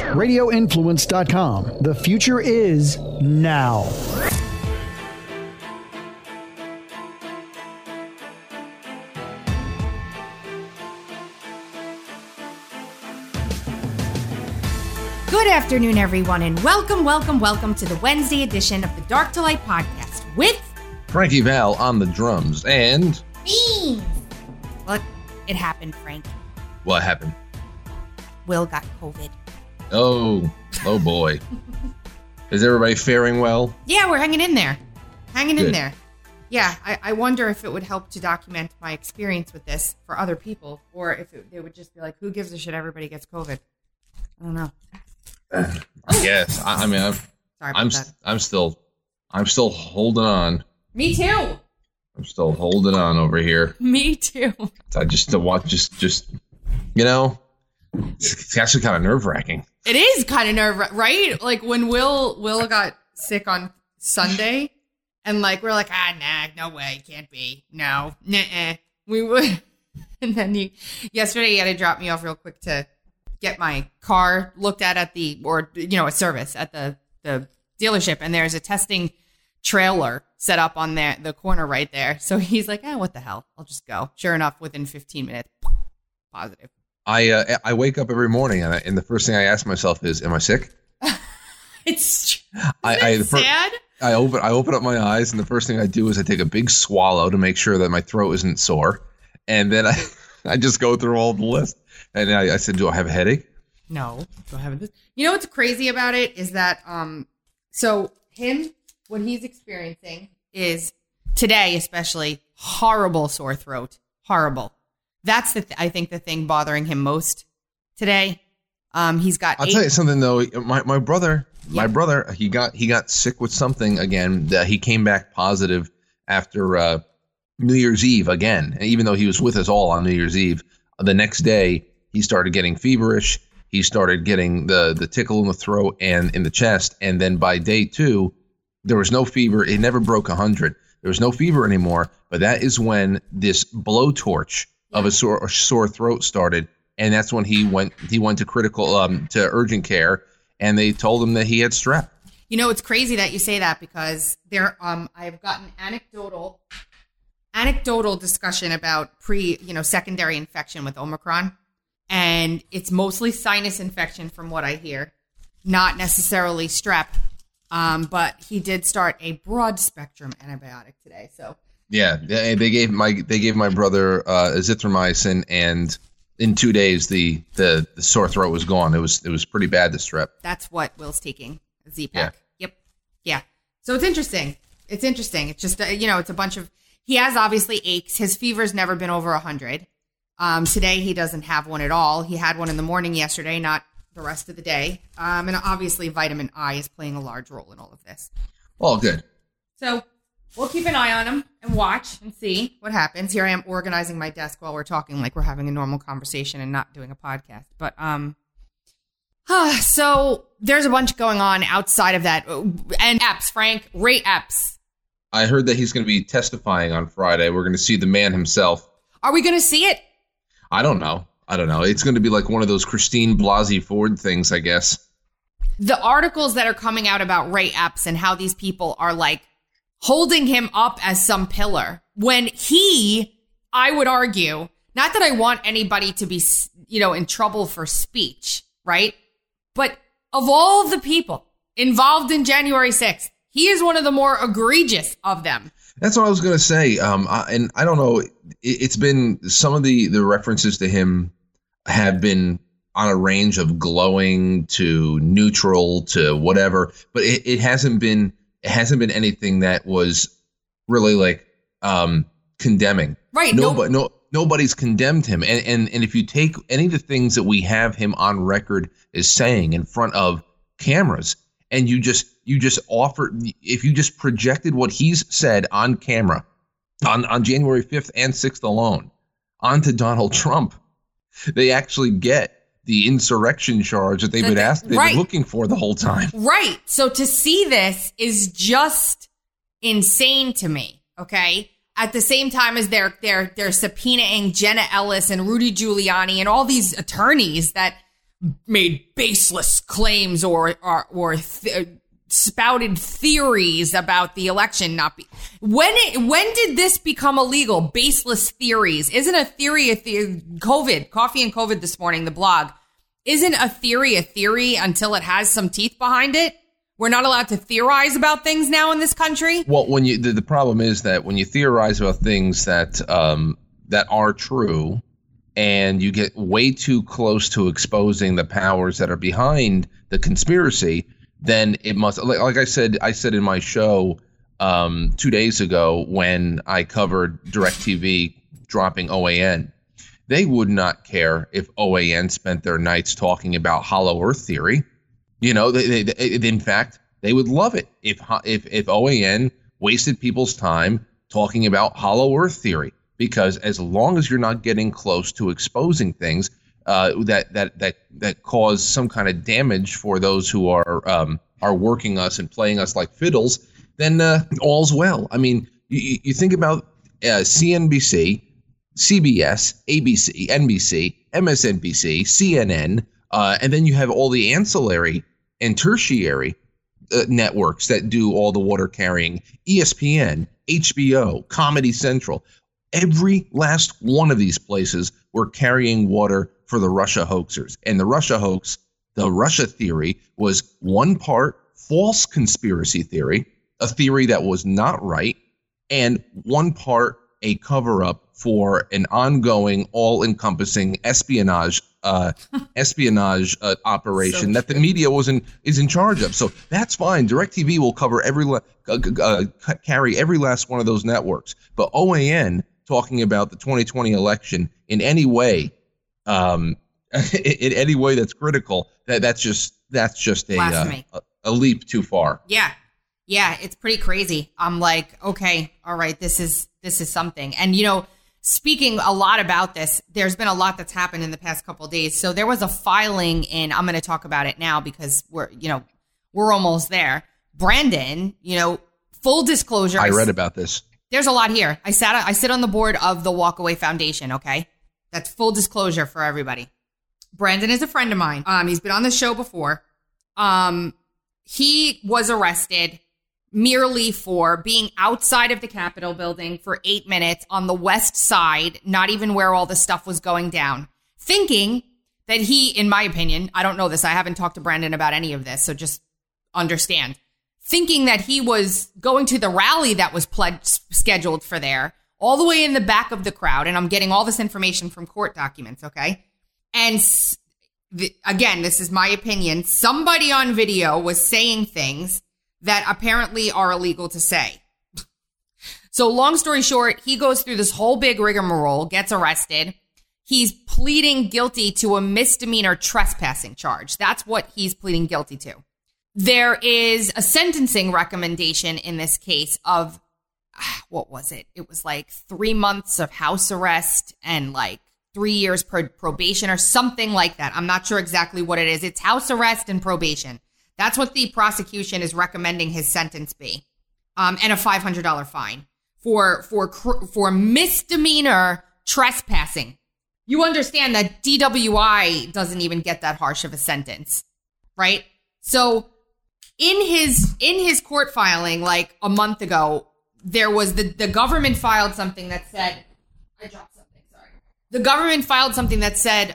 RadioInfluence.com. The future is now. Good afternoon, everyone, and welcome to the Wednesday edition of the Dark to Light podcast with Frankie Val on the drums and Beans. Look, it happened, Frank. What happened? Will got COVID. Oh boy. Is everybody faring well? Yeah, we're hanging in there. Good. In there. Yeah, I wonder if it would help to document my experience with this for other people, or if it would just be like, who gives a shit? Everybody gets COVID. I don't know. Yes, I'm still holding on. Me too. I'm still holding on over here. Me too. I just it's actually kind of nerve wracking. It is kind of right? Like when Will got sick on Sunday, and like we're like, nah, no way, can't be, no, nah. We would, and then yesterday he had to drop me off real quick to get my car looked at a service at the dealership, and there's a testing trailer set up on the corner right there. So he's like, what the hell? I'll just go. Sure enough, within 15 minutes, positive. I wake up every morning and the first thing I ask myself is, am I sick? It's sad. I open up my eyes, and the first thing I do is I take a big swallow to make sure that my throat isn't sore, and then I just go through all the list. And I said, do I have a headache? No, don't have this. You know what's crazy about it is that what he's experiencing is today, especially, horrible sore throat. Horrible. That's I think the thing bothering him most today. He's got. I'll tell you something though. My brother, he got sick with something again. That he came back positive after New Year's Eve again. And even though he was with us all on New Year's Eve, the next day he started getting feverish. He started getting the tickle in the throat and in the chest. And then by day 2, there was no fever. It never broke 100. There was no fever anymore. But that is when this blowtorch of a sore throat started, and that's when he went to to urgent care, and they told him that he had strep. You know, it's crazy that you say that because I've gotten anecdotal discussion about secondary infection with Omicron, and it's mostly sinus infection from what I hear, not necessarily strep. But he did start a broad spectrum antibiotic today, so. Yeah, they gave my brother azithromycin, and in 2 days the sore throat was gone. It was pretty bad, the strep. That's what Will's taking, Z-Pack. Yeah. Yep. Yeah. So it's interesting. It's just it's a bunch of. He has obviously aches. His fever's never been over 100. Today he doesn't have one at all. He had one in the morning yesterday, not the rest of the day. And obviously vitamin I is playing a large role in all of this. All good. So. We'll keep an eye on him and watch and see what happens. Here I am organizing my desk while we're talking like we're having a normal conversation and not doing a podcast. But so there's a bunch going on outside of that. And Epps, Frank, Ray Epps. I heard that he's going to be testifying on Friday. We're going to see the man himself. Are we going to see it? I don't know. It's going to be like one of those Christine Blasey Ford things, I guess. The articles that are coming out about Ray Epps and how these people are like, holding him up as some pillar when I would argue, not that I want anybody to be, in trouble for speech, right? But of all the people involved in January 6th, he is one of the more egregious of them. That's what I was going to say. And I don't know, it's been some of the references to him have been on a range of glowing to neutral to whatever, but it hasn't been anything that was really like condemning. Right. Nobody's condemned him. And if you take any of the things that we have him on record as saying in front of cameras, and you just if you just projected what he's said on camera on January 5th and 6th alone onto Donald Trump, they actually get the insurrection charge that they've been looking for the whole time. Right. So to see this is just insane to me. Okay. At the same time as they're subpoenaing Jenna Ellis and Rudy Giuliani and all these attorneys that made baseless claims or spouted theories about the election not be. When did this become illegal? Baseless theories. Isn't a theory COVID, Coffee and COVID this morning, the blog. Isn't a theory until it has some teeth behind it? We're not allowed to theorize about things now in this country. Well, when the problem is that when you theorize about things that are true, and you get way too close to exposing the powers that are behind the conspiracy, then it must, like I said in my show 2 days ago when I covered DirecTV dropping OAN, they would not care if OAN spent their nights talking about hollow earth theory. You know, they in fact, they would love it if OAN wasted people's time talking about hollow earth theory, because as long as you're not getting close to exposing things that cause some kind of damage for those who are working us and playing us like fiddles, then all's well. I mean, you think about CNBC, CBS, ABC, NBC, MSNBC, CNN, and then you have all the ancillary and tertiary networks that do all the water carrying, ESPN, HBO, Comedy Central. Every last one of these places were carrying water for the Russia hoaxers. And the Russia hoax, the Russia theory, was one part false conspiracy theory, a theory that was not right, and one part a cover-up for an ongoing, all-encompassing espionage operation that the media is in charge of. So that's fine. DirecTV will cover carry every last one of those networks. But OAN talking about the 2020 election in any way, in any way that's critical, that's just a leap too far. Yeah, it's pretty crazy. I'm like, okay, all right, this is something. And, you know, speaking a lot about this, there's been a lot that's happened in the past couple of days. So there was a filing in, I'm going to talk about it now because we're almost there. Brandon, full disclosure. I read about this. There's a lot here. I sit on the board of the Walkaway Foundation. Okay. That's full disclosure for everybody. Brandon is a friend of mine. He's been on the show before. He was arrested merely for being outside of the Capitol building for 8 minutes on the west side, not even where all the stuff was going down, thinking that he, in my opinion, I don't know this, I haven't talked to Brandon about any of this, so just understand, thinking that he was going to the rally that was scheduled for there, all the way in the back of the crowd, and I'm getting all this information from court documents, okay? And again, this is my opinion, somebody on video was saying things that apparently are illegal to say. So long story short, he goes through this whole big rigmarole, gets arrested. He's pleading guilty to a misdemeanor trespassing charge. That's what he's pleading guilty to. There is a sentencing recommendation in this case of, what was it? It was like 3 months of house arrest and like 3 years probation or something like that. I'm not sure exactly what it is. It's house arrest and probation. That's what the prosecution is recommending his sentence be, and a $500 fine for misdemeanor trespassing. You understand that DWI doesn't even get that harsh of a sentence, right? So in his court filing, like a month ago, there was the government filed something that said, I dropped something. Sorry. The government filed something that said,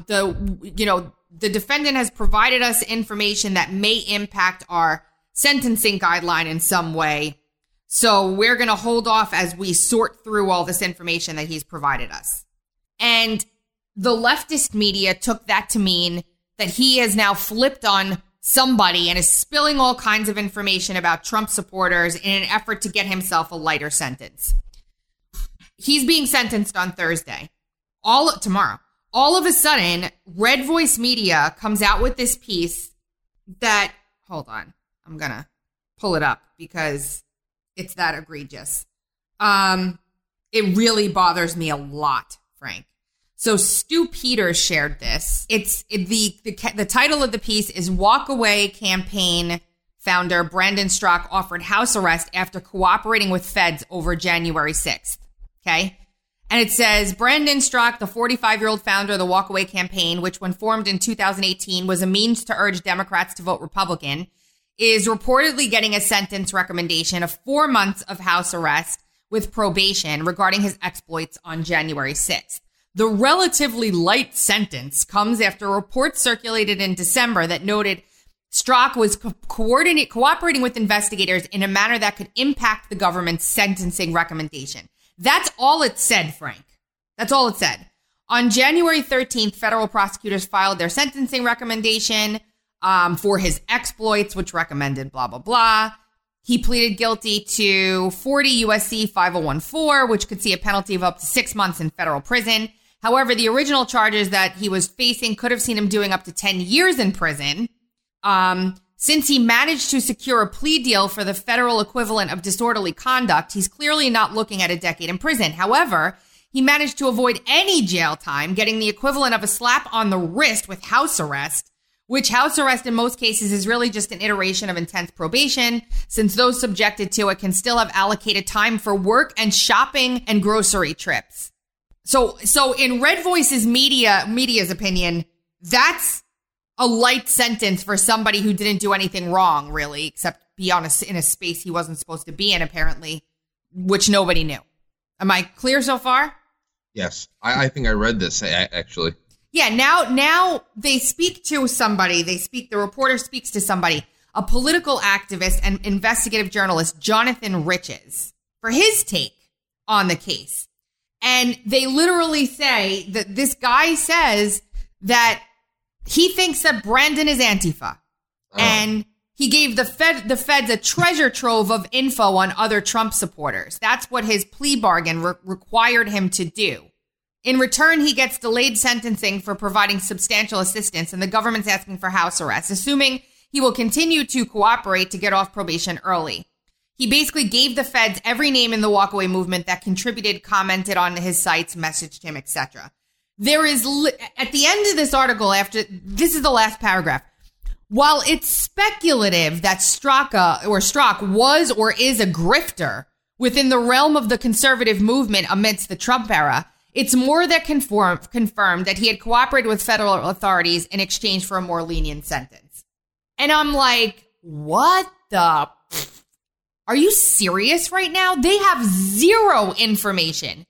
the defendant has provided us information that may impact our sentencing guideline in some way. So we're going to hold off as we sort through all this information that he's provided us. And the leftist media took that to mean that he has now flipped on somebody and is spilling all kinds of information about Trump supporters in an effort to get himself a lighter sentence. He's being sentenced on Thursday. Tomorrow. All of a sudden, Red Voice Media comes out with this piece that, hold on, I'm going to pull it up because it's that egregious. It really bothers me a lot, Frank. So Stu Peters shared this. The title of the piece is Walkaway Campaign founder Brandon Straka offered house arrest after cooperating with feds over January 6th. Okay. And it says, Brandon Straka, the 45-year-old founder of the Walkaway campaign, which when formed in 2018 was a means to urge Democrats to vote Republican, is reportedly getting a sentence recommendation of 4 months of house arrest with probation regarding his exploits on January 6th. The relatively light sentence comes after reports circulated in December that noted Straka was cooperating with investigators in a manner that could impact the government's sentencing recommendation. That's all it said, Frank. That's all it said. On January 13th, federal prosecutors filed their sentencing recommendation for his exploits, which recommended blah, blah, blah. He pleaded guilty to 40 U.S.C. 5014, which could see a penalty of up to 6 months in federal prison. However, the original charges that he was facing could have seen him doing up to 10 years in prison. Since he managed to secure a plea deal for the federal equivalent of disorderly conduct, he's clearly not looking at a decade in prison. However, he managed to avoid any jail time, getting the equivalent of a slap on the wrist with house arrest, which house arrest in most cases is really just an iteration of intense probation, since those subjected to it can still have allocated time for work and shopping and grocery trips. So in Red Voice's media's opinion, that's a light sentence for somebody who didn't do anything wrong, really, except be in a space he wasn't supposed to be in, apparently, which nobody knew. Am I clear so far? Yes. I think I read this, actually. Yeah, now they speak to somebody. The reporter speaks to somebody, a political activist and investigative journalist, Jonathan Riches, for his take on the case. And they literally say that this guy says that he thinks that Brandon is Antifa. And he gave the feds a treasure trove of info on other Trump supporters. That's what his plea bargain required him to do. In return, he gets delayed sentencing for providing substantial assistance, and the government's asking for house arrest, assuming he will continue to cooperate to get off probation early. He basically gave the feds every name in the walkaway movement that contributed, commented on his sites, messaged him, etc. There is, at the end of this article, this is the last paragraph. While it's speculative that Straka was or is a grifter within the realm of the conservative movement amidst the Trump era, it's more that confirmed that he had cooperated with federal authorities in exchange for a more lenient sentence. And I'm like, what the? Are you serious right now? They have zero information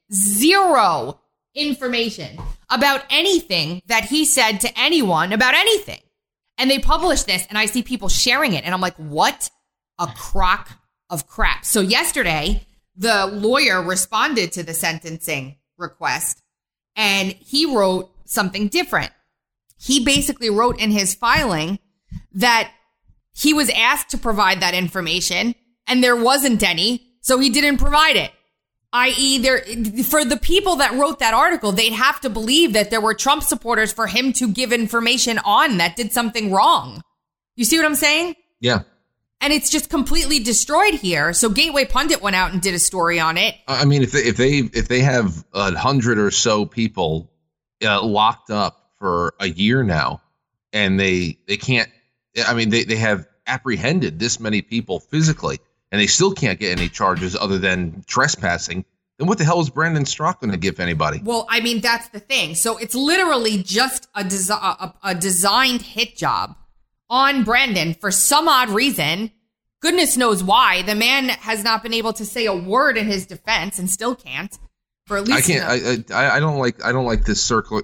about anything that he said to anyone about anything. And they publish this, and I see people sharing it, and I'm like, what a crock of crap. So yesterday, the lawyer responded to the sentencing request, and he wrote something different. He basically wrote in his filing that he was asked to provide that information, and there wasn't any, so he didn't provide it. I.e., for the people that wrote that article, they'd have to believe that there were Trump supporters for him to give information on that did something wrong. You see what I'm saying? Yeah. And it's just completely destroyed here. So Gateway Pundit went out and did a story on it. I mean, if they have 100 or so people locked up for a year now, and they can't, I mean, they have apprehended this many people physically, and they still can't get any charges other than trespassing, then what the hell is Brandon Straka going to give anybody? Well, I mean, that's the thing. So it's literally just a designed hit job on Brandon for some odd reason. Goodness knows why. The man has not been able to say a word in his defense and still can't. For at least I don't like this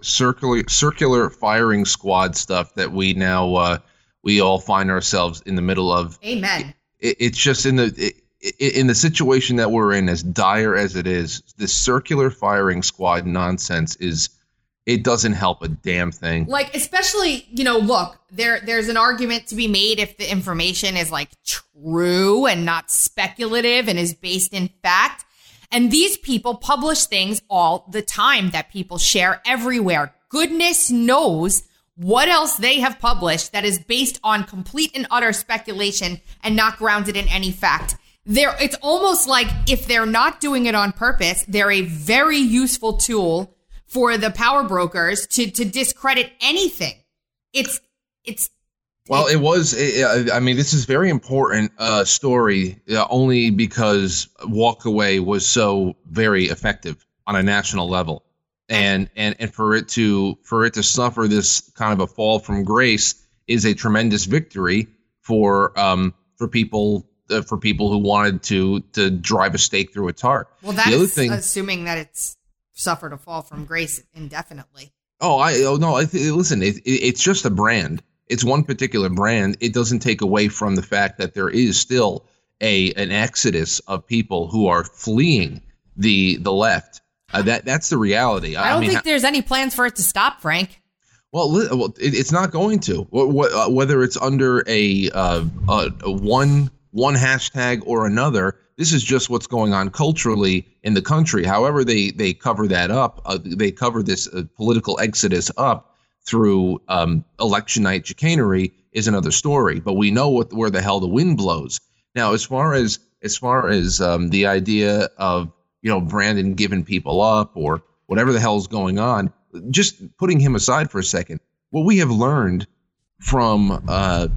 circular firing squad stuff that we now we all find ourselves in the middle of. Amen. It's just in the situation that we're in, as dire as it is, this circular firing squad nonsense it doesn't help a damn thing. Like, especially, look, there's an argument to be made if the information is like true and not speculative and is based in fact. And these people publish things all the time that people share everywhere. Goodness knows what else they have published that is based on complete and utter speculation and not grounded in any fact. It's almost like if they're not doing it on purpose, they're a very useful tool for the power brokers to discredit anything. Well, it was. I mean, this is very important story only because Walkaway was so very effective. on a national level. And for it to suffer this kind of a fall from grace is a tremendous victory for people who wanted to drive a stake through its heart. Well, that's assuming that it's suffered a fall from grace indefinitely. Listen, it's just a brand. It's one particular brand. It doesn't take away from the fact that there is still an exodus of people who are fleeing the left. That's the reality. I don't think there's any plans for it to stop, Frank. Well, it's not going to. Whether it's under a one hashtag or another, this is just what's going on culturally in the country. However, they cover that up. They cover this political exodus up through election night chicanery is another story. But we know where the hell the wind blows. Now, as far as the idea of Brandon giving people up or whatever the hell is going on, just putting him aside for a second, what we have learned about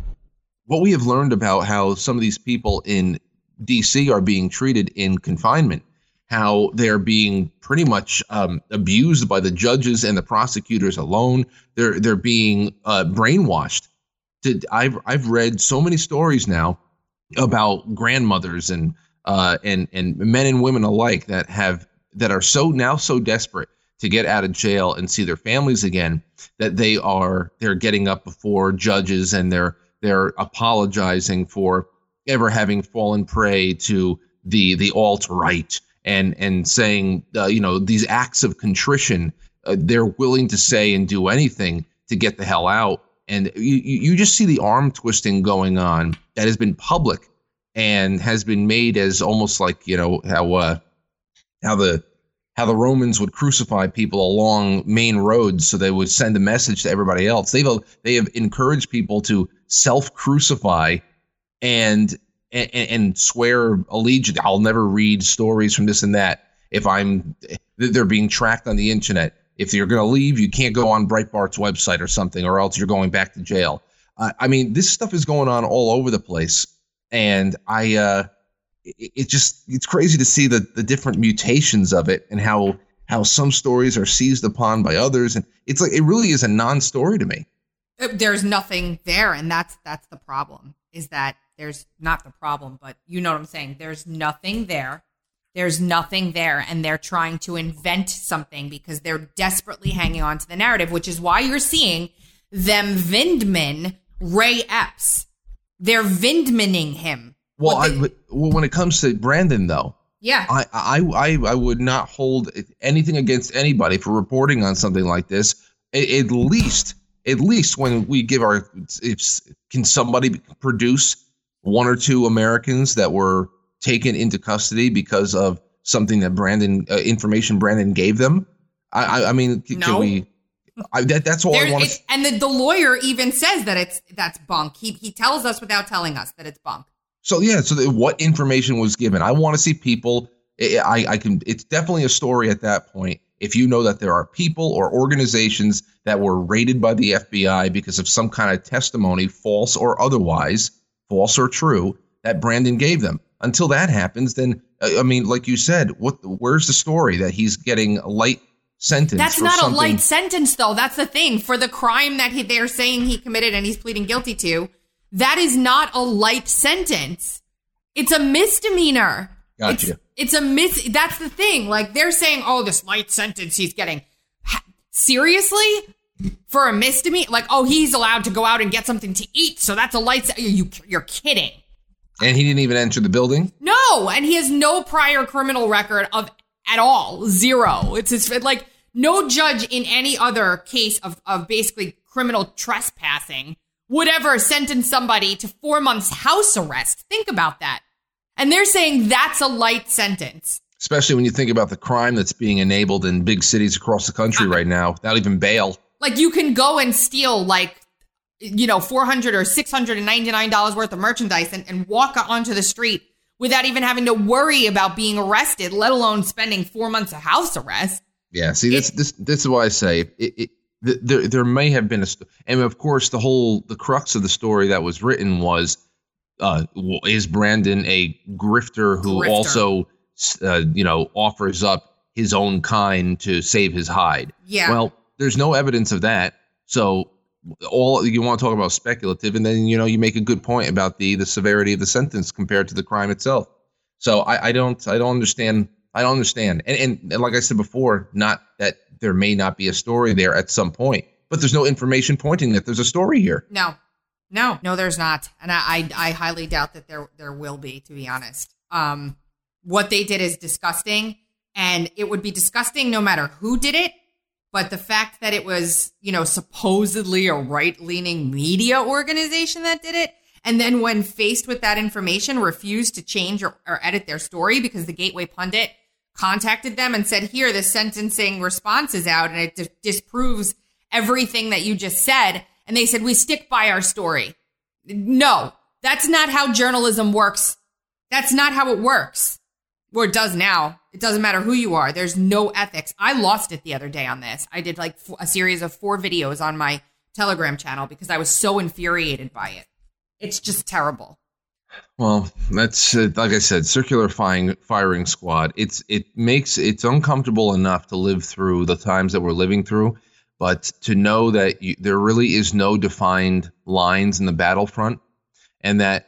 how some of these people in D.C. are being treated in confinement, how they're being pretty much abused by the judges and the prosecutors alone. They're being brainwashed. I've read so many stories now about grandmothers and men and women alike that are so desperate to get out of jail and see their families again that they're getting up before judges and they're apologizing for ever having fallen prey to the alt-right and saying these acts of contrition. They're willing to say and do anything to get the hell out. And you just see the arm twisting going on that has been public and has been made as almost like, how the Romans would crucify people along main roads so they would send a message to everybody else. They have encouraged people to self-crucify and swear allegiance. I'll never read stories from this and that. They're being tracked on the internet. If you're going to leave, you can't go on Breitbart's website or something, or else you're going back to jail. This stuff is going on all over the place. And it's crazy to see the different mutations of it and how some stories are seized upon by others. And it's like, it really is a non-story to me. There's nothing there. And that's the problem, is that there's not the problem, but you know what I'm saying? There's nothing there. There's nothing there, and they're trying to invent something because they're desperately hanging on to the narrative, which is why you're seeing them Vindman Ray Epps. They're Vindmaning him. Well, when it comes to Brandon, though, yeah, I would not hold anything against anybody for reporting on something like this. At least when we give can somebody produce one or two Americans that were taken into custody because of something that information Brandon gave them? Can we? That's all I want to. And the lawyer even says that that's bunk. He tells us without telling us that it's bunk. So yeah. So what information was given? I want to see people. It's definitely a story at that point. If you know that there are people or organizations that were raided by the FBI because of some kind of testimony, false or otherwise, false or true, that Brandon gave them. Until that happens, then like you said, where's the story that he's getting a light sentence? That's not a light sentence, though. That's the thing. For the crime that they're saying he committed and he's pleading guilty to, that is not a light sentence. It's a misdemeanor. Gotcha. That's the thing. Like, they're saying, oh, this light sentence he's getting. Seriously? For a misdemeanor? Like, oh, he's allowed to go out and get something to eat, so that's a light sentence. You're kidding. And he didn't even enter the building? No, and he has no prior criminal record at all. Zero. It's like no judge in any other case of basically criminal trespassing would ever sentence somebody to 4 months house arrest. Think about that. And they're saying that's a light sentence. Especially when you think about the crime that's being enabled in big cities across the country right now without even bail. Like, you can go and steal $400 or $699 worth of merchandise and walk onto the street without even having to worry about being arrested, let alone spending 4 months of house arrest. Yeah, see, this is why I say there may have been and of course the crux of the story that was written was, is Brandon a grifter who also offers up his own kind to save his hide. Yeah. Well, there's no evidence of that. So all you want to talk about speculative, and then you make a good point about the severity of the sentence compared to the crime itself. So I don't understand. I don't understand. And like I said before, not that there may not be a story there at some point, but there's no information pointing that there's a story here. No, there's not. And I highly doubt that there will be, to be honest. What they did is disgusting, and it would be disgusting no matter who did it. But the fact that it was, supposedly a right-leaning media organization that did it, and then when faced with that information, refused to change or edit their story because the Gateway Pundit contacted them and said, here, the sentencing response is out, and it disproves everything that you just said. And they said, we stick by our story. No, that's not how journalism works. That's not how it works. Well, it does now. It doesn't matter who you are. There's no ethics. I lost it the other day on this. I did like a series of 4 videos on my Telegram channel because I was so infuriated by it. It's just terrible. Well, that's like I said, circular firing squad. It's uncomfortable enough to live through the times that we're living through, but to know that there really is no defined lines in the battlefront, and that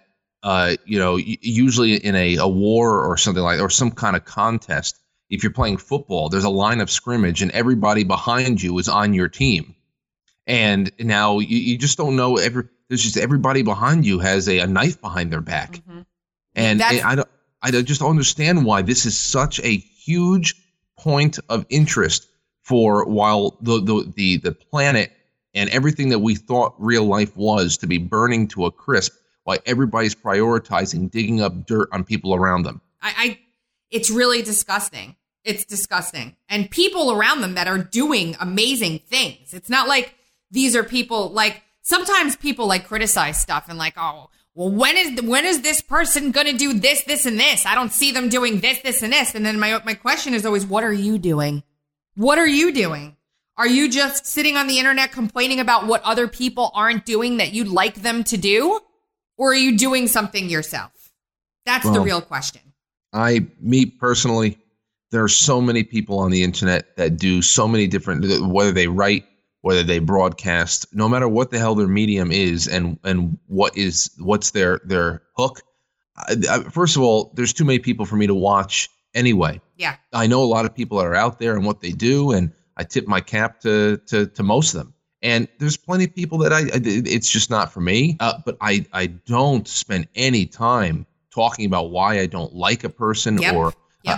usually in a war or something like, or some kind of contest, if you're playing football, there's a line of scrimmage and everybody behind you is on your team. And now you just don't know. There's just everybody behind you has a knife behind their back. Mm-hmm. And I just don't understand why this is such a huge point of interest for, while the planet and everything that we thought real life was to be burning to a crisp, why everybody's prioritizing digging up dirt on people around them. It's really disgusting. It's disgusting. And people around them that are doing amazing things. It's not like these are people, like, sometimes people like criticize stuff and like, oh, well, when is this person going to do this, this, and this? I don't see them doing this, this, and this. And then my question is always, what are you doing? What are you doing? Are you just sitting on the internet complaining about what other people aren't doing that you'd like them to do? Or are you doing something yourself? That's the real question. Me personally, there are so many people on the internet that do so many different, whether they write, whether they broadcast, no matter what the hell their medium is and what's their hook. First of all, there's too many people for me to watch anyway. Yeah. I know a lot of people that are out there and what they do, and I tip my cap to most of them. And there's plenty of people that it's just not for me. But I don't spend any time talking about why I don't like a person. Yep. Or yep.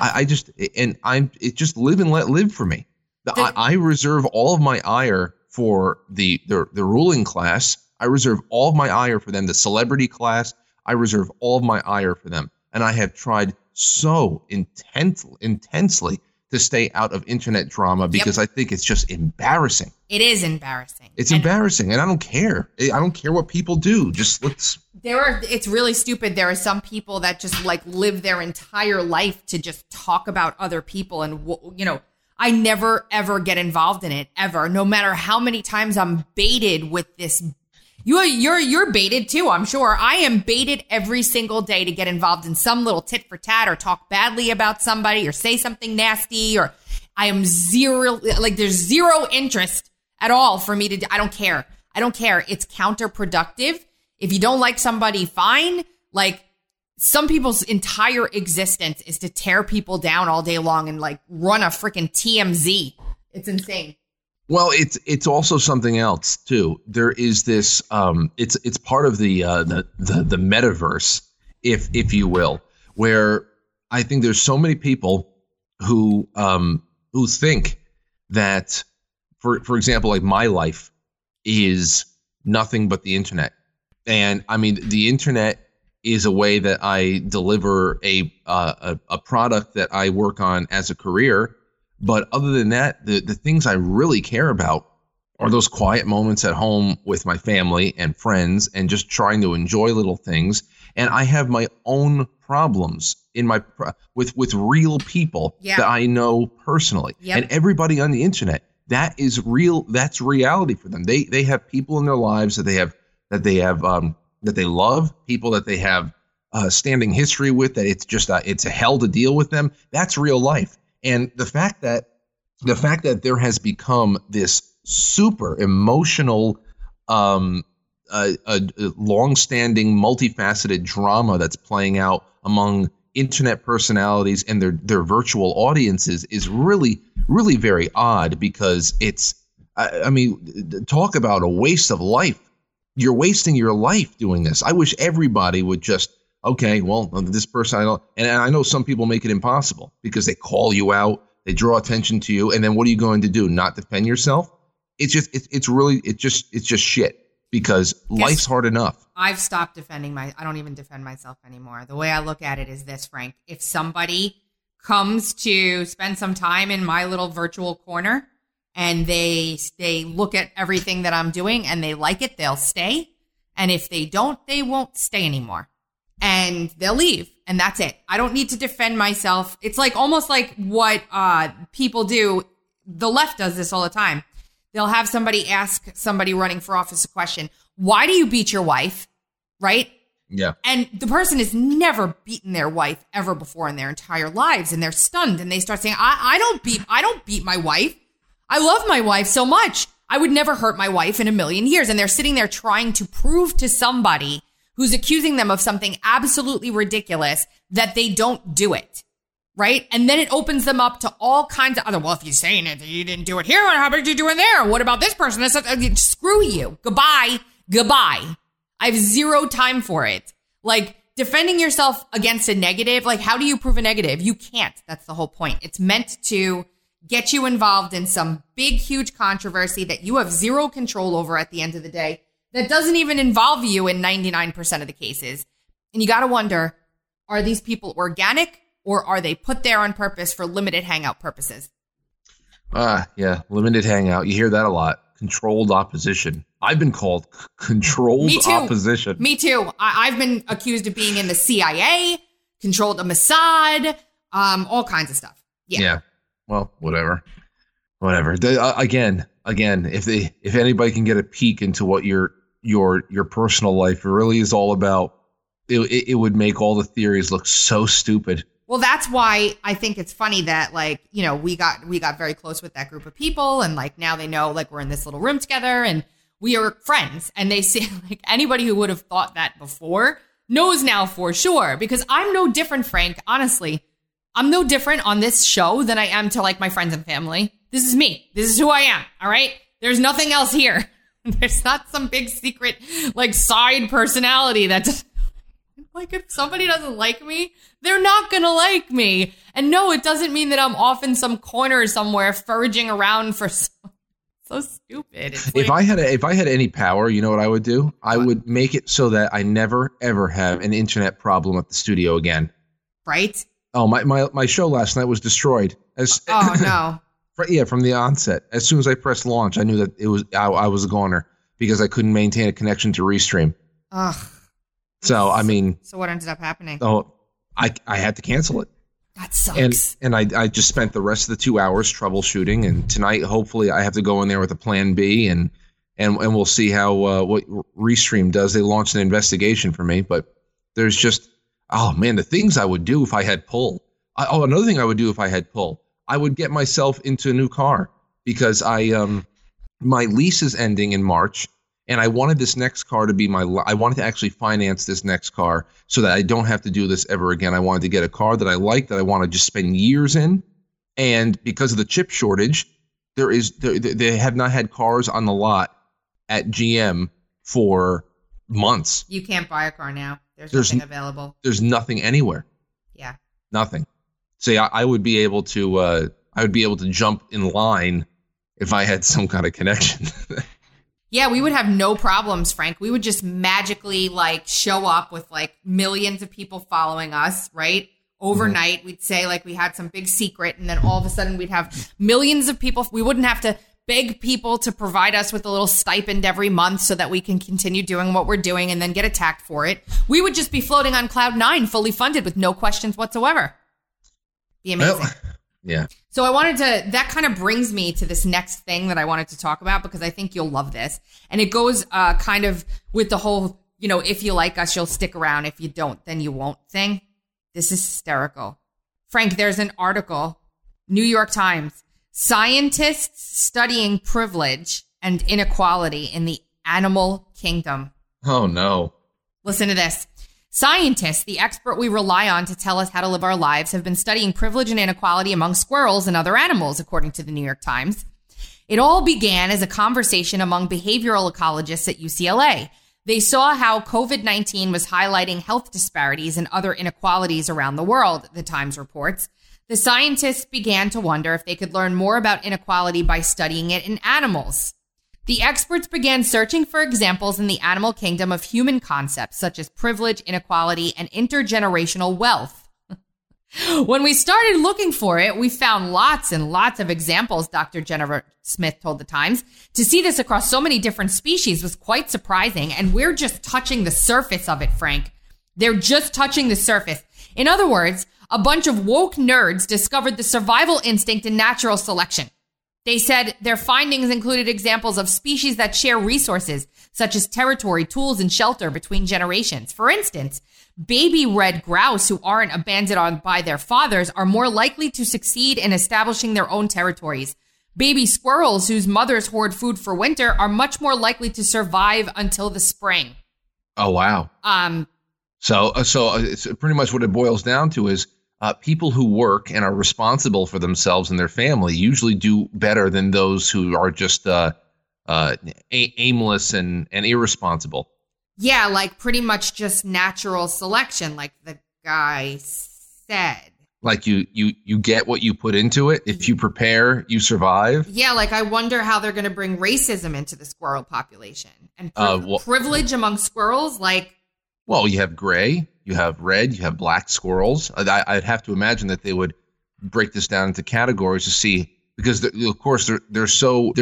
It just live and let live for me. I reserve all of my ire for the ruling class. I reserve all of my ire for them. The celebrity class, I reserve all of my ire for them. And I have tried so intensely to stay out of internet drama because I think it's just embarrassing. It is embarrassing. It's embarrassing, and I don't care. I don't care what people do. Just it's really stupid. There are some people that just like live their entire life to just talk about other people, and I never ever get involved in it ever. No matter how many times I'm baited with this. You're baited too, I'm sure. I am baited every single day to get involved in some little tit for tat or talk badly about somebody or say something nasty, or I am there's zero interest at all for me to do. I don't care. It's counterproductive. If you don't like somebody, fine. Like, some people's entire existence is to tear people down all day long and like run a freaking TMZ. It's insane. Well, it's also something else too. There is this it's part of the metaverse, if you will, where I think there's so many people who think that, for example, like my life is nothing but the internet. And I mean, the internet is a way that I deliver a product that I work on as a career. But other than that, the things I really care about are those quiet moments at home with my family and friends and just trying to enjoy little things. And I have my own problems with real people that I know personally. Yep. And everybody on the internet, that is real. That's reality for them. They have people in their lives that they love, people that they have standing history with, that it's a hell to deal with them. That's real life. And the fact that there has become this super emotional, a long-standing, multifaceted drama that's playing out among internet personalities and their virtual audiences is really, really very odd, because it's, I mean, talk about a waste of life. You're wasting your life doing this. I wish everybody would just, okay, well, this person, I don't, and I know some people make it impossible because they call you out, they draw attention to you, and then what are you going to do? Not defend yourself? It's just shit, because life's hard enough. I've stopped I don't even defend myself anymore. The way I look at it is this, Frank. If somebody comes to spend some time in my little virtual corner and they look at everything that I'm doing and they like it, they'll stay. And if they don't, they won't stay anymore. And they'll leave. And that's it. I don't need to defend myself. It's like almost like what people do. The left does this all the time. They'll have somebody ask somebody running for office a question. Why do you beat your wife? Right? Yeah. And the person has never beaten their wife ever before in their entire lives. And they're stunned. And they start saying, I don't beat my wife. I love my wife so much. I would never hurt my wife in a million years. And they're sitting there trying to prove to somebody who's accusing them of something absolutely ridiculous that they don't do it. Right? And then it opens them up to all kinds of other, well, if you're saying it, you didn't do it here, how about you do it there? What about this person? Screw you. Goodbye. I have zero time for it. Like, defending yourself against a negative, like, how do you prove a negative? You can't. That's the whole point. It's meant to get you involved in some big, huge controversy that you have zero control over at the end of the day, that doesn't even involve you in 99% of the cases. And you got to wonder, are these people organic? Or are they put there on purpose for limited hangout purposes? Yeah, limited hangout. You hear that a lot. Controlled opposition. I've been called controlled opposition. Me too. I've been accused of being in the CIA, controlled a Mossad, all kinds of stuff. Yeah. Well, whatever. Again, if anybody can get a peek into what your personal life really is all about, it would make all the theories look so stupid. Well, that's why I think it's funny that, like, you know, we got very close with that group of people, and like now they know, like, we're in this little room together and we are friends, and they see, like, anybody who would have thought that before knows now for sure, because I'm no different, Frank. Honestly, I'm no different on this show than I am to, like, my friends and family. This is me. This is who I am. All right. There's nothing else here. There's not some big secret, like, side personality that just, like, if somebody doesn't like me, they're not going to like me. And no, it doesn't mean that I'm off in some corner somewhere foraging around for so stupid. It's if I had any power, you know what I would do? I would make it so that I never, ever have an internet problem at the studio again. Right? Oh, my show last night was destroyed. Oh, no. Yeah, from the onset. As soon as I pressed launch, I knew that I was a goner because I couldn't maintain a connection to Restream. Ugh. So, I mean... So what ended up happening? Oh, I had to cancel it. That sucks. And I just spent the rest of the 2 hours troubleshooting. And tonight, hopefully, I have to go in there with a plan B. And we'll see how what Restream does. They launched an investigation for me. But there's just... Oh, man, the things I would do if I had pull. Another thing I would do if I had pull. I would get myself into a new car. Because my lease is ending in March. And I wanted this next car to be I wanted to actually finance this next car so that I don't have to do this ever again. I wanted to get a car that I like, that I want to just spend years in. And because of the chip shortage, they have not had cars on the lot at GM for months. You can't buy a car now. There's nothing available. There's nothing anywhere. Yeah. Nothing. See, I would be able to jump in line if I had some kind of connection. Yeah, we would have no problems, Frank. We would just magically, like, show up with, like, millions of people following us, right? Overnight, mm-hmm. We'd say, like, we had some big secret, and then all of a sudden we'd have millions of people. We wouldn't have to beg people to provide us with a little stipend every month so that we can continue doing what we're doing and then get attacked for it. We would just be floating on Cloud 9, fully funded with no questions whatsoever. Be amazing. Well, yeah. So that kind of brings me to this next thing that I wanted to talk about, because I think you'll love this. And it goes kind of with the whole, you know, if you like us, you'll stick around. If you don't, then you won't thing. This is hysterical. Frank, there's an article New York Times. Scientists studying privilege and inequality in the animal kingdom. Oh, no. Listen to this. Scientists, the expert we rely on to tell us how to live our lives, have been studying privilege and inequality among squirrels and other animals, according to the New York Times. It all began as a conversation among behavioral ecologists at UCLA. They saw how COVID-19 was highlighting health disparities and other inequalities around the world, the Times reports. The scientists began to wonder if they could learn more about inequality by studying it in animals. The experts began searching for examples in the animal kingdom of human concepts such as privilege, inequality, and intergenerational wealth. When we started looking for it, we found lots and lots of examples, Dr. Jennifer Smith told the Times. To see this across so many different species was quite surprising, and we're just touching the surface of it, Frank. They're just touching the surface. In other words, a bunch of woke nerds discovered the survival instinct in natural selection. They said their findings included examples of species that share resources, such as territory, tools, and shelter between generations. For instance, baby red grouse who aren't abandoned by their fathers are more likely to succeed in establishing their own territories. Baby squirrels whose mothers hoard food for winter are much more likely to survive until the spring. Oh, wow. So it's pretty much what it boils down to is people who work and are responsible for themselves and their family usually do better than those who are just aimless and irresponsible. Yeah, like pretty much just natural selection, like the guy said. Like you get what you put into it. If you prepare, you survive. Yeah, like I wonder how they're going to bring racism into the squirrel population and privilege among squirrels. Like, well, you have gray, you have red, you have black squirrels. I'd have to imagine that they would break this down into categories to see, because of course they're so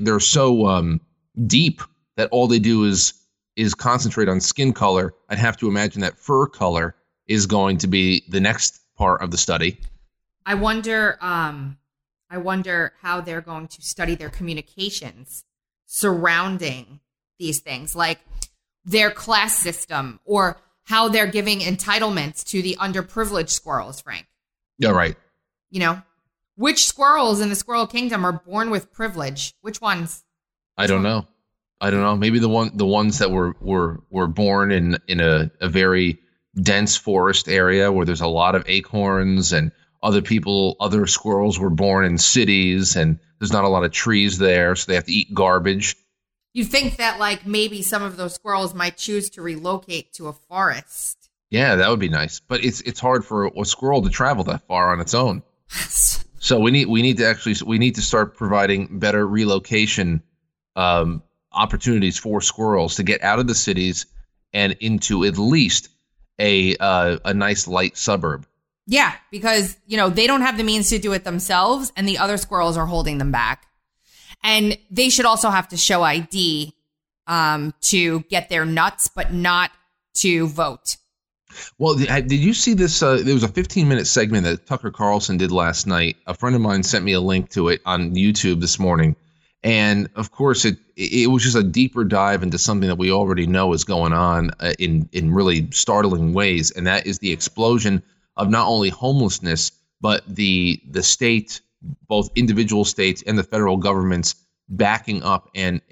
deep that all they do is concentrate on skin color. I'd have to imagine that fur color is going to be the next part of the study. I wonder how they're going to study their communications surrounding these things, like their class system, or how they're giving entitlements to the underprivileged squirrels, Frank. Yeah, right. You know, which squirrels in the squirrel kingdom are born with privilege? Which ones? I don't know. Maybe the ones that were born in a very dense forest area where there's a lot of acorns, and other squirrels were born in cities and there's not a lot of trees there, so they have to eat garbage. You think that like maybe some of those squirrels might choose to relocate to a forest. Yeah, that would be nice. But it's hard for a squirrel to travel that far on its own. So we need to start providing better relocation opportunities for squirrels to get out of the cities and into at least a nice light suburb. Yeah, because they don't have the means to do it themselves, and the other squirrels are holding them back. And they should also have to show ID to get their nuts, but not to vote. Well, did you see this? There was a 15-minute segment that Tucker Carlson did last night. A friend of mine sent me a link to it on YouTube this morning. And, of course, it was just a deeper dive into something that we already know is going on in really startling ways. And that is the explosion of not only homelessness, but the state, both individual states and the federal governments backing up and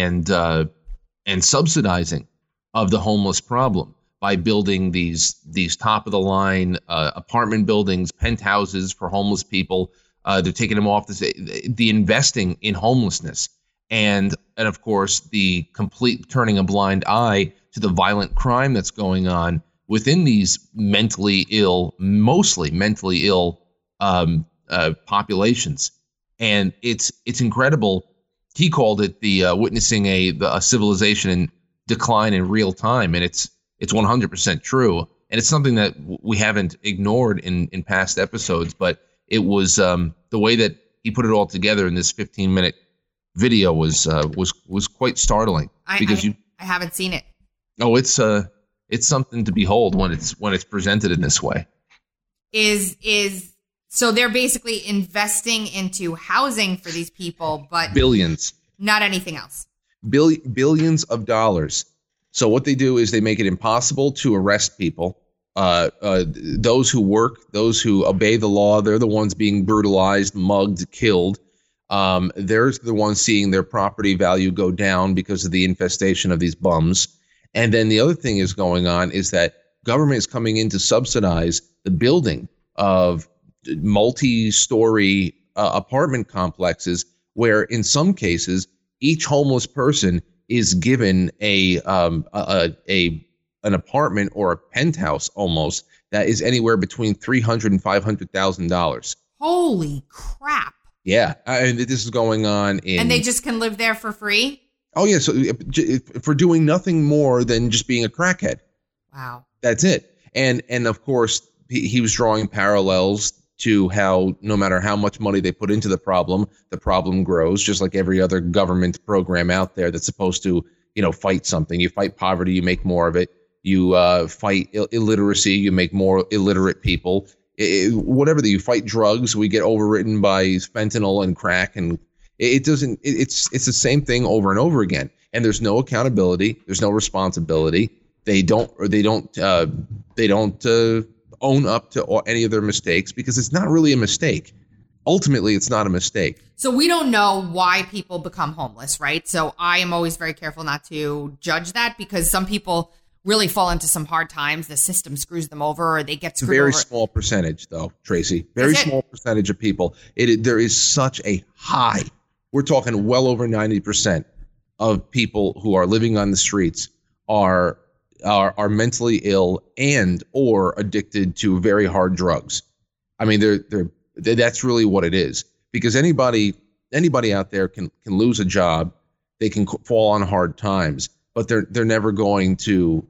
subsidizing of the homeless problem by building these top of the line apartment buildings, penthouses for homeless people. They're taking them off the investing in homelessness, and of course the complete turning a blind eye to the violent crime that's going on within these mostly mentally ill populations. And it's incredible. He called it the witnessing a civilization in decline in real time, and it's 100% true. And it's something that we haven't ignored in past episodes, but it was the way that he put it all together in this 15-minute video was quite startling. I haven't seen it. Oh, it's something to behold when it's presented in this way. So they're basically investing into housing for these people, but billions, not anything else. Billions of dollars. So what they do is they make it impossible to arrest people. those who work, those who obey the law, they're the ones being brutalized, mugged, killed. They're the ones seeing their property value go down because of the infestation of these bums. And then the other thing is going on is that government is coming in to subsidize the building of multi-story apartment complexes, where in some cases each homeless person is given an apartment or a penthouse almost that is anywhere between $300,000 and $500,000. Holy crap! Yeah, and this is going on and they just can live there for free. Oh yeah, so for doing nothing more than just being a crackhead. Wow, that's it. And of course he was drawing parallels to how no matter how much money they put into the problem grows, just like every other government program out there that's supposed to, fight something. You fight poverty, you make more of it. You fight illiteracy, you make more illiterate people. You fight drugs, we get overwritten by fentanyl and crack, and it's the same thing over and over again. And there's no accountability, there's no responsibility. They don't own up to any of their mistakes because it's not really a mistake. Ultimately, it's not a mistake. So we don't know why people become homeless, right? So I am always very careful not to judge that because some people really fall into some hard times. The system screws them over or they get screwed over. Very small percentage, though, Tracy. Very small percentage of people. There is such a high. We're talking well over 90% of people who are living on the streets are mentally ill and or addicted to very hard drugs. I mean, that's really what it is. Because anybody out there can lose a job, they can fall on hard times, but they're never going to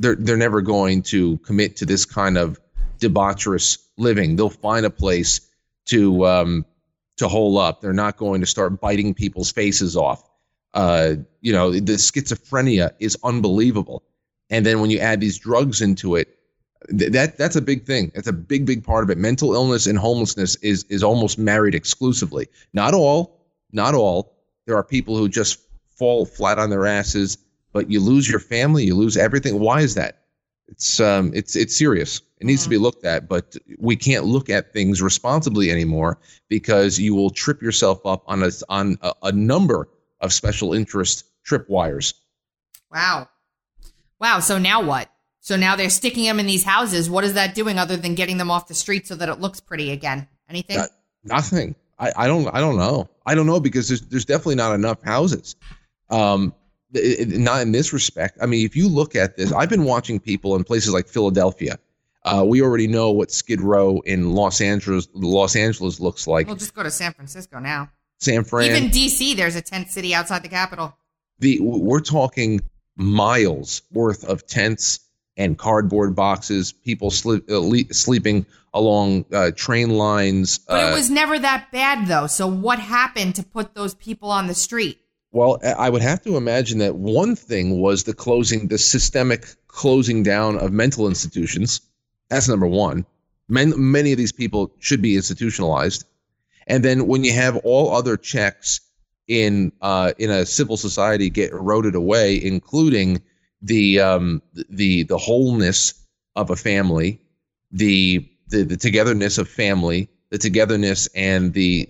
commit to this kind of debaucherous living. They'll find a place to hole up. They're not going to start biting people's faces off. The schizophrenia is unbelievable. And then when you add these drugs into it, that's a big thing. That's a big part of it. Mental illness and homelessness is almost married exclusively. Not all. There are people who just fall flat on their asses, but you lose your family, you lose everything. Why is that? It's serious. It needs to be looked at, but we can't look at things responsibly anymore because you will trip yourself up on a number of special interest tripwires. Wow. So now what? So now they're sticking them in these houses. What is that doing other than getting them off the street so that it looks pretty again? Anything? Nothing. I don't know. I don't know because there's definitely not enough houses. Not in this respect. I mean, if you look at this, I've been watching people in places like Philadelphia. We already know what Skid Row in Los Angeles looks like. We'll just go to San Francisco now. San Fran. Even D.C., there's a tent city outside the Capitol. We're talking miles worth of tents and cardboard boxes, people sleeping along train lines. But it was never that bad, though. So what happened to put those people on the street? Well, I would have to imagine that one thing was the systemic closing down of mental institutions. That's number one. Many of these people should be institutionalized. And then when you have all other checks in a civil society get eroded away, including the wholeness of a family, the togetherness of family, the togetherness and the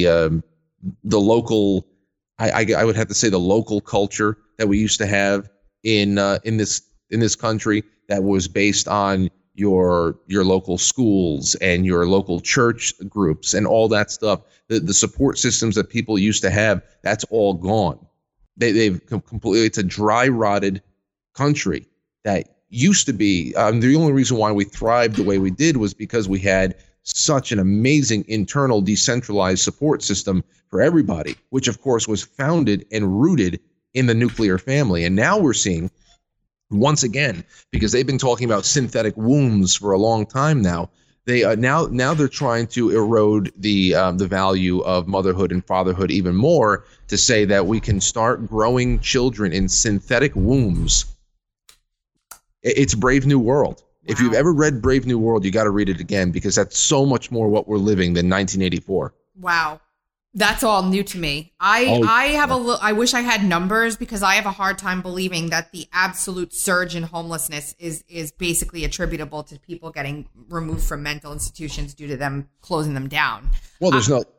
local. I would have to say the local culture that we used to have in this country that was based on your local schools and your local church groups and all that stuff. The support systems that people used to have, that's all gone. They've completely. It's a dry rotted country that used to be. The only reason why we thrived the way we did was because we had such an amazing internal decentralized support system for everybody, which of course was founded and rooted in the nuclear family. And now we're seeing, once again, because they've been talking about synthetic wombs for a long time now, they now they're trying to erode the value of motherhood and fatherhood even more, to say that we can start growing children in synthetic wombs. It's Brave New World. Wow. If you've ever read Brave New World, you got to read it again because that's so much more what we're living than 1984. Wow. That's all new to me. I wish I had numbers because I have a hard time believing that the absolute surge in homelessness is basically attributable to people getting removed from mental institutions due to them closing them down. Well, there's no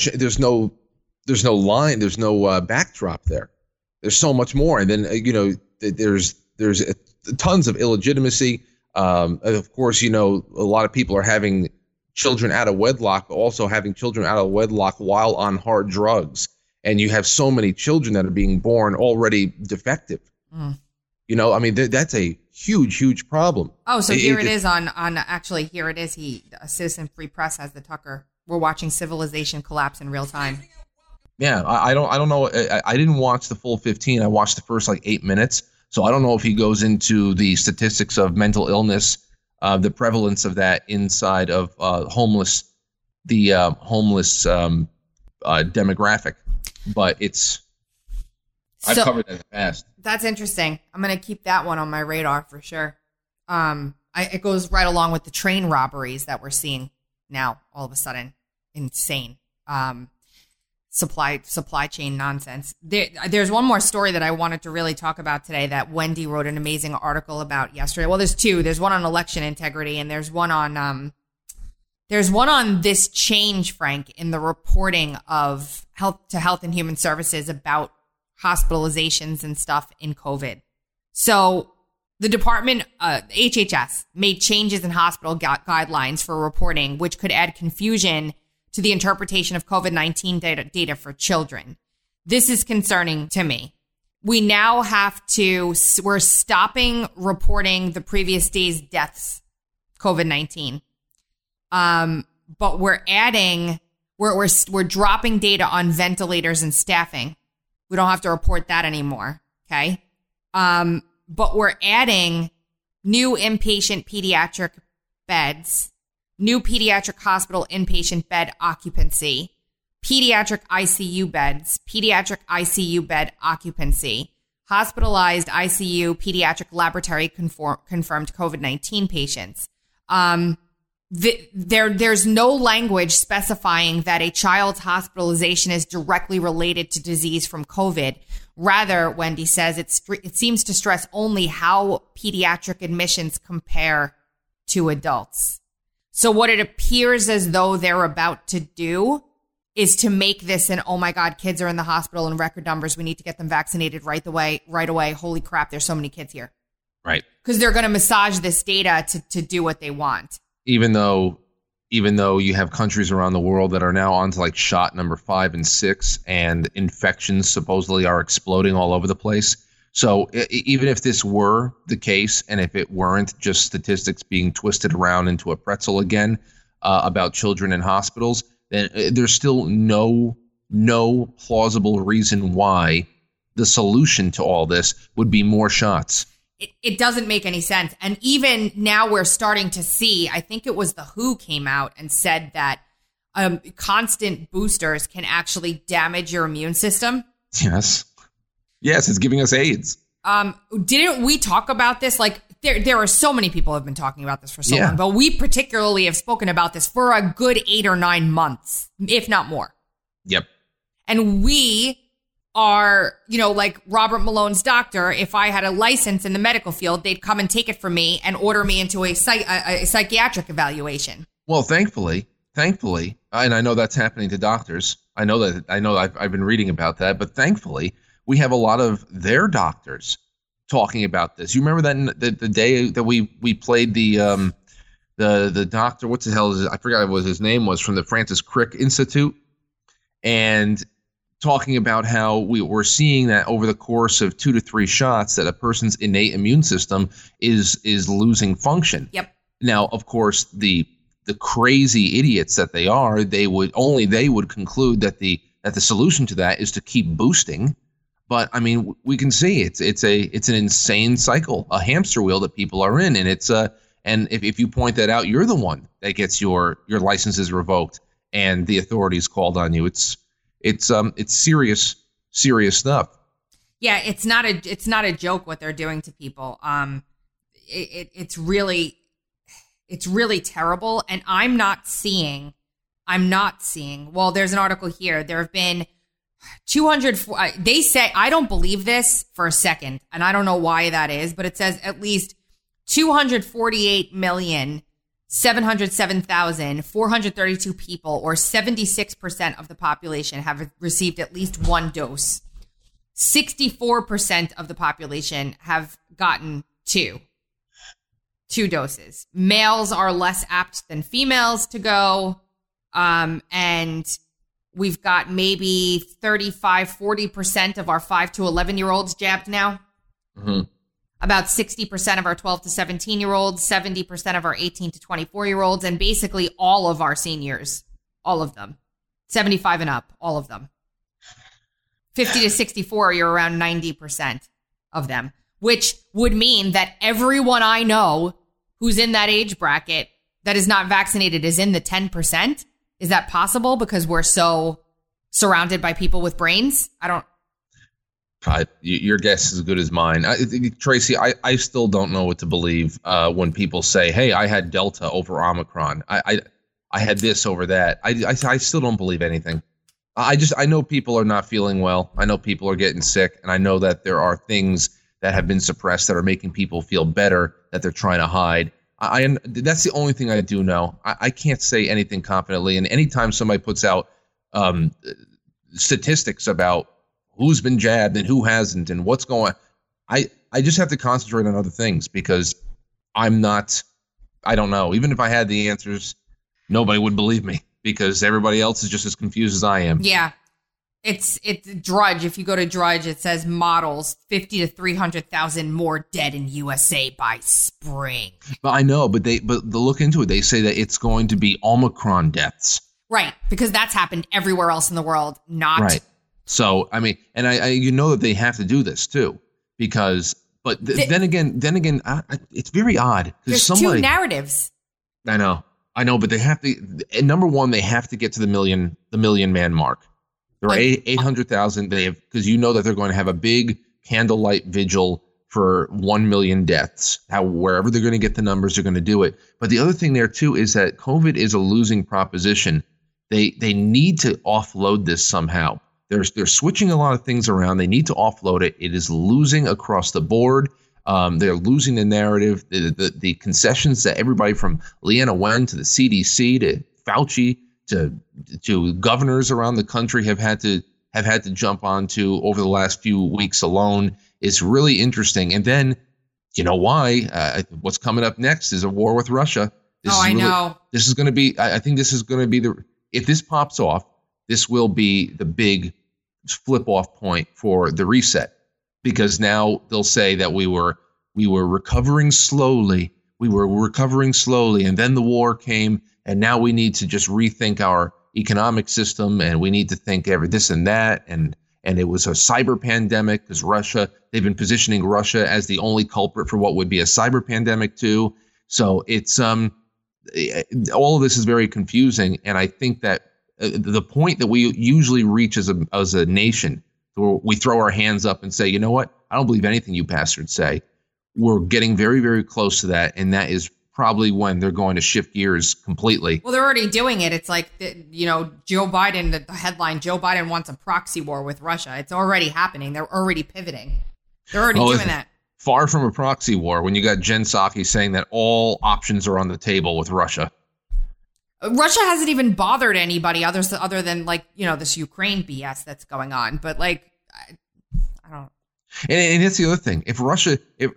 line, there's no backdrop there. There's so much more, and then there's tons of illegitimacy. Of course, a lot of people are having children out of wedlock, but also having children out of wedlock while on hard drugs. And you have so many children that are being born already defective. That's a huge, huge problem. Oh, so here it is on here it is. Citizen Free Press has the Tucker. We're watching civilization collapse in real time. Yeah, I don't know. I didn't watch the full 15. I watched the first 8 minutes. So I don't know if he goes into the statistics of mental illness, the prevalence of that inside of homeless demographic, but I've covered that in the past. That's interesting. I'm going to keep that one on my radar for sure. It goes right along with the train robberies that we're seeing now. All of a sudden, insane. Supply chain nonsense. There's one more story that I wanted to really talk about today that Wendy wrote an amazing article about yesterday. Well, there's two. There's one on election integrity, and there's one on this change, Frank, in the reporting of Health and Human Services about hospitalizations and stuff in COVID. So the department, HHS, made changes in hospital guidelines for reporting, which could add confusion to the interpretation of COVID-19 data for children. This is concerning to me. We now we're stopping reporting the previous day's deaths, COVID-19. But we're dropping data on ventilators and staffing. We don't have to report that anymore. Okay. But we're adding new inpatient pediatric beds, new pediatric hospital inpatient bed occupancy, pediatric ICU beds, pediatric ICU bed occupancy, hospitalized ICU pediatric laboratory confirmed COVID-19 patients. There's no language specifying that a child's hospitalization is directly related to disease from COVID. Rather, Wendy says it seems to stress only how pediatric admissions compare to adults. So what it appears as though they're about to do is to make this an, oh my God, kids are in the hospital in record numbers. We need to get them vaccinated right away. Holy crap, there's so many kids here. Right. Because they're going to massage this data to do what they want. Even though you have countries around the world that are now on to shot number 5 and 6, and infections supposedly are exploding all over the place. So even if this were the case, and if it weren't just statistics being twisted around into a pretzel again about children in hospitals, then there's still no plausible reason why the solution to all this would be more shots. It doesn't make any sense. And even now we're starting to see, I think it was the WHO came out and said that constant boosters can actually damage your immune system. Yes, it's giving us AIDS. Didn't we talk about this? There are so many people who have been talking about this for so long, but we particularly have spoken about this for a good 8 or 9 months, if not more. Yep. And we are, like Robert Malone's doctor, if I had a license in the medical field, they'd come and take it from me and order me into a psychiatric evaluation. Well, thankfully, and I know that's happening to doctors. I know I've been reading about that, but thankfully we have a lot of their doctors talking about this. You remember that the day that we played the doctor, what the hell is it? I forgot what his name was, from the Francis Crick Institute, and talking about how we were seeing that over the course of 2 to 3 shots that a person's innate immune system is losing function. Yep. Now, of course, the crazy idiots that they are, they would conclude that the solution to that is to keep boosting. But I mean, we can see it's an insane cycle, a hamster wheel that people are in, and and if you point that out, you're the one that gets your licenses revoked and the authorities called on you. It's serious stuff. Yeah, it's not a joke what they're doing to people. It's really terrible, and I'm not seeing I'm not seeing. Well, there's an article here. There have been 200. They say, I don't believe this for a second, and I don't know why that is, but it says at least 248,707,432 people, or 76% of the population, have received at least one dose. 64% of the population have gotten two doses. Males are less apt than females to go. And we've got maybe 35-40% of our 5 to 11-year-olds jabbed now. Mm-hmm. About 60% of our 12 to 17-year-olds, 70% of our 18 to 24-year-olds, and basically all of our seniors, all of them, 75 and up, all of them. 50 to 64, you're around 90% of them, which would mean that everyone I know who's in that age bracket that is not vaccinated is in the 10%. Is that possible because we're so surrounded by people with brains? Your guess is as good as mine. Tracy, I still don't know what to believe when people say, hey, I had Delta over Omicron. I had this over that. I still don't believe anything. I know people are not feeling well. I know people are getting sick. And I know that there are things that have been suppressed that are making people feel better that they're trying to hide. That's the only thing I do know. I can't say anything confidently. And anytime somebody puts out statistics about who's been jabbed and who hasn't and what's going on, I just have to concentrate on other things because I don't know. Even if I had the answers, nobody would believe me because everybody else is just as confused as I am. Yeah. It's Drudge. If you go to Drudge, it says models 50 to 300,000 more dead in USA by spring. But I know, but they look into it. They say that it's going to be Omicron deaths. Right, because that's happened everywhere else in the world. Not right. So I mean, and I you know that they have to do this too because. But then again, it's very odd because there's two narratives. I know, but they have to. Number one, they have to get to the million man mark. There are 800,000. They have because you know that they're going to have a big candlelight vigil for 1 million deaths. Wherever they're going to get the numbers, they're going to do it. But the other thing there too is that COVID is a losing proposition. They need to offload this somehow. They're switching a lot of things around. They need to offload it. It is losing across the board. They're losing the narrative. The concessions that everybody from Leana Wen to the CDC to Fauci to governors around the country have had to jump onto over the last few weeks alone is really interesting. And then, you know why? What's coming up next is a war with Russia. I know. This is going to be. I think this is going to be if this pops off, this will be the big flip off point for the reset, because now they'll say that we were recovering slowly. We were recovering slowly, and then the war came. And now we need to just rethink our economic system, and we need to think this and that. And it was a cyber pandemic because they've been positioning Russia as the only culprit for what would be a cyber pandemic too. So it's all of this is very confusing. And I think that the point that we usually reach as a nation, where we throw our hands up and say, you know what? I don't believe anything you bastards say. We're getting very, very close to that. And that is probably when they're going to shift gears completely. Well, they're already doing it. It's like, Joe Biden, the headline, Joe Biden wants a proxy war with Russia. It's already happening. They're already pivoting. They're already doing that. Far from a proxy war when you got Jen Psaki saying that all options are on the table with Russia. Russia hasn't even bothered anybody other than this Ukraine BS that's going on. But I don't. And that's the other thing. If Russia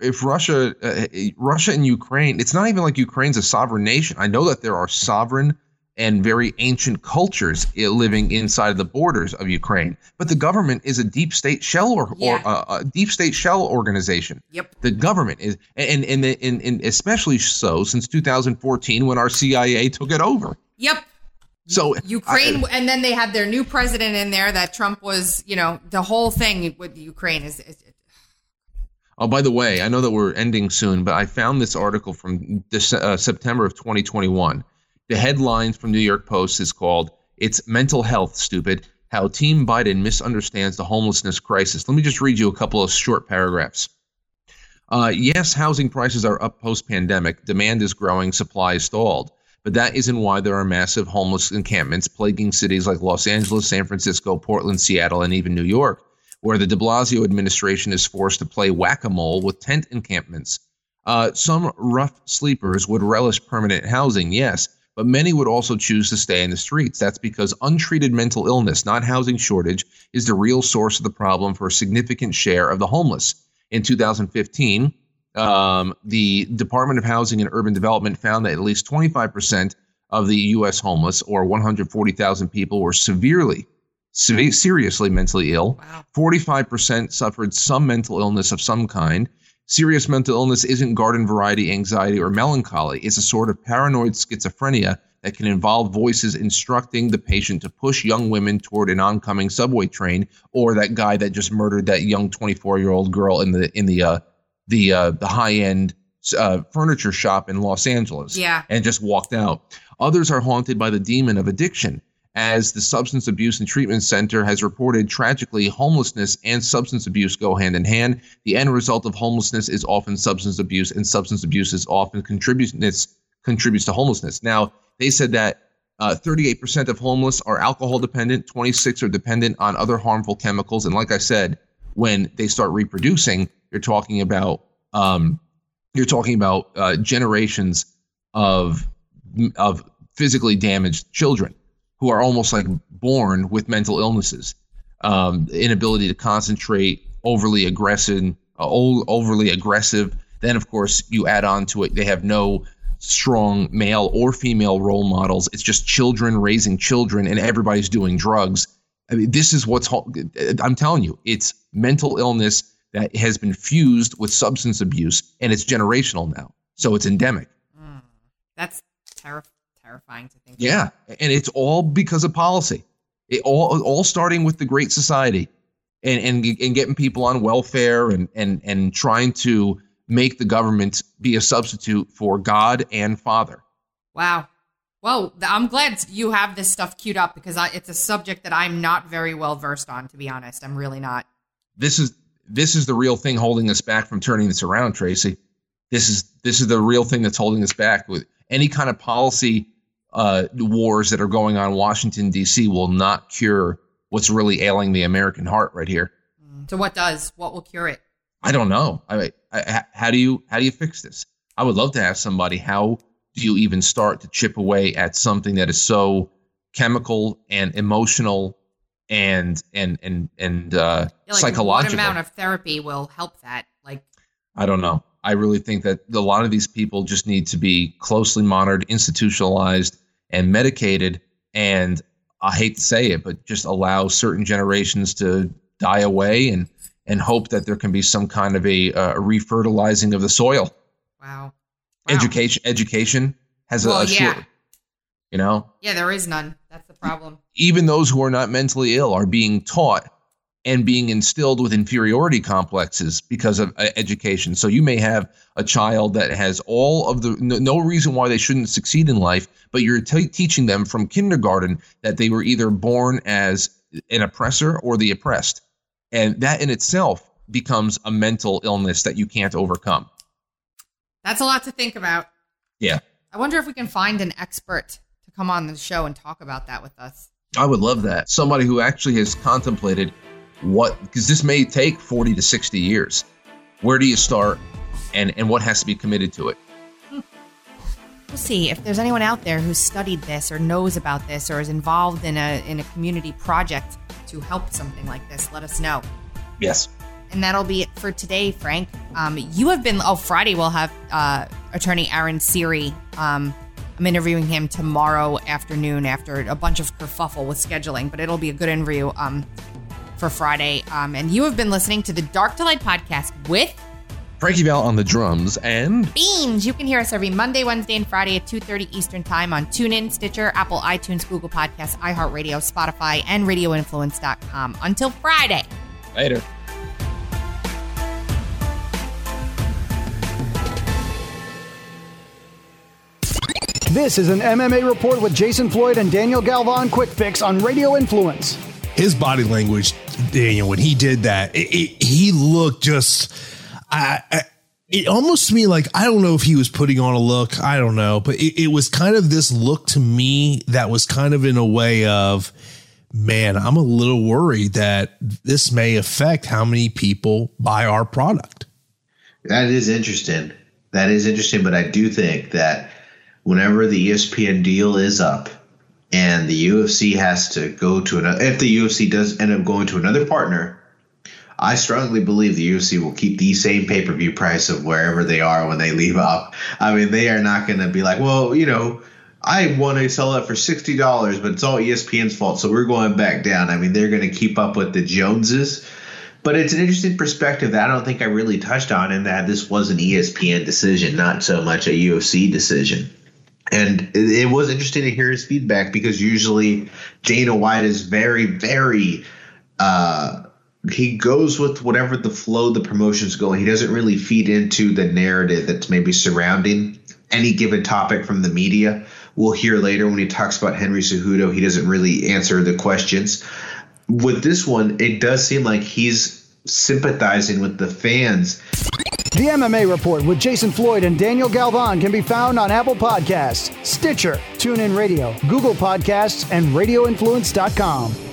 and Ukraine, it's not even like Ukraine's a sovereign nation. I know that there are sovereign and very ancient cultures living inside the borders of Ukraine, but the government is a deep state shell or a deep state shell organization. Yep. The government is, and especially so since 2014 when our CIA took it over. Yep. So Ukraine, and then they had their new president in there that Trump was, the whole thing with Ukraine is. Oh, by the way, I know that we're ending soon, but I found this article from September of 2021. The headline from New York Post is called "It's Mental Health, Stupid: How Team Biden Misunderstands the Homelessness Crisis." Let me just read you a couple of short paragraphs. Yes, housing prices are up post-pandemic. Demand is growing, supply is stalled. But that isn't why there are massive homeless encampments plaguing cities like Los Angeles, San Francisco, Portland, Seattle, and even New York, where the de Blasio administration is forced to play whack-a-mole with tent encampments. Some rough sleepers would relish permanent housing, yes, but many would also choose to stay in the streets. That's because untreated mental illness, not housing shortage, is the real source of the problem for a significant share of the homeless. In 2015, the Department of Housing and Urban Development found that at least 25% of the U.S. homeless, or 140,000 people, were seriously mentally ill. Wow. 45% suffered some mental illness of some kind. Serious mental illness isn't garden variety anxiety or melancholy. It's a sort of paranoid schizophrenia that can involve voices instructing the patient to push young women toward an oncoming subway train, or that guy that just murdered that young 24-year-old girl in the high-end furniture shop in Los Angeles. Yeah. And just walked out. Others are haunted by the demon of addiction. As the Substance Abuse and Treatment Center has reported, tragically, homelessness and substance abuse go hand in hand. The end result of homelessness is often substance abuse, and substance abuse is often contributes to homelessness. Now, they said that 38% of homeless are alcohol dependent, 26% are dependent on other harmful chemicals. And like I said, when they start reproducing, you're talking about generations of physically damaged children who are almost like born with mental illnesses, inability to concentrate, overly aggressive. Then, of course, you add on to it, they have no strong male or female role models. It's just children raising children, and everybody's doing drugs. I mean, this is I'm telling you, it's mental illness that has been fused with substance abuse, and it's generational now. So it's endemic. That's terrifying to think. Yeah, and it's all because of policy. It all starting with the Great Society, and getting people on welfare and trying to make the government be a substitute for God and Father. Wow. Well, I'm glad you have this stuff queued up, because it's a subject that I'm not very well versed on, to be honest. I'm really not. This is the real thing holding us back from turning this around, Tracy. This is the real thing that's holding us back. With any kind of policy wars that are going on in Washington, D.C. will not cure what's really ailing the American heart right here. So what will cure it? I don't know. How do you fix this? I would love to ask somebody, how do you even start to chip away at something that is so chemical and emotional and psychological? What amount of therapy will help that? I don't know. I really think that a lot of these people just need to be closely monitored, institutionalized, and medicated. And I hate to say it, but just allow certain generations to die away and hope that there can be some kind of a refertilizing of the soil. Wow. Education has a short, Yeah, there is none. That's the problem. Even those who are not mentally ill are being taught and being instilled with inferiority complexes because of education. So you may have a child that has all of the no reason why they shouldn't succeed in life, but you're teaching them from kindergarten that they were either born as an oppressor or the oppressed. And that in itself becomes a mental illness that you can't overcome. That's a lot to think about. Yeah. I wonder if we can find an expert to come on the show and talk about that with us. I would love that. Somebody who actually has contemplated because this may take 40 to 60 years. Where do you start and what has to be committed to it? We'll see if there's anyone out there who's studied this or knows about this or is involved in a community project to help something like this. Let us know. Yes. And that'll be it for today, Frank. You have been, Friday we'll have attorney Aaron Siri. I'm interviewing him tomorrow afternoon after a bunch of kerfuffle with scheduling, but it'll be a good interview for Friday. And you have been listening to the Dark to Light podcast with Frankie Val on the drums and Beans. You can hear us every Monday, Wednesday, and Friday at 2:30 Eastern Time on TuneIn, Stitcher, Apple, iTunes, Google Podcasts, iHeartRadio, Spotify, and RadioInfluence.com. Until Friday. Later. This is an MMA Report with Jason Floyd and Daniel Galvan Quick Fix on Radio Influence. His body language, Daniel, when he did that, he looked just... it almost to me like, I don't know if he was putting on a look. I don't know. But it was kind of this look to me that was kind of in a way of, man, I'm a little worried that this may affect how many people buy our product. That is interesting. But I do think that whenever the ESPN deal is up and the UFC has to go to another, if the UFC does end up going to another partner, I strongly believe the UFC will keep the same pay-per-view price of wherever they are when they leave up. I mean, they are not going to be like, well, I want to sell it for $60, but it's all ESPN's fault, so we're going back down. I mean, they're going to keep up with the Joneses. But it's an interesting perspective that I don't think I really touched on, in that this was an ESPN decision, not so much a UFC decision. And it was interesting to hear his feedback, because usually Dana White is very, very he goes with whatever the flow the promotion's going. He doesn't really feed into the narrative that's maybe surrounding any given topic from the media. We'll hear later when he talks about Henry Cejudo, he doesn't really answer the questions. With this one, it does seem like he's sympathizing with the fans. The MMA Report with Jason Floyd and Daniel Galvan can be found on Apple Podcasts, Stitcher, TuneIn Radio, Google Podcasts, and RadioInfluence.com.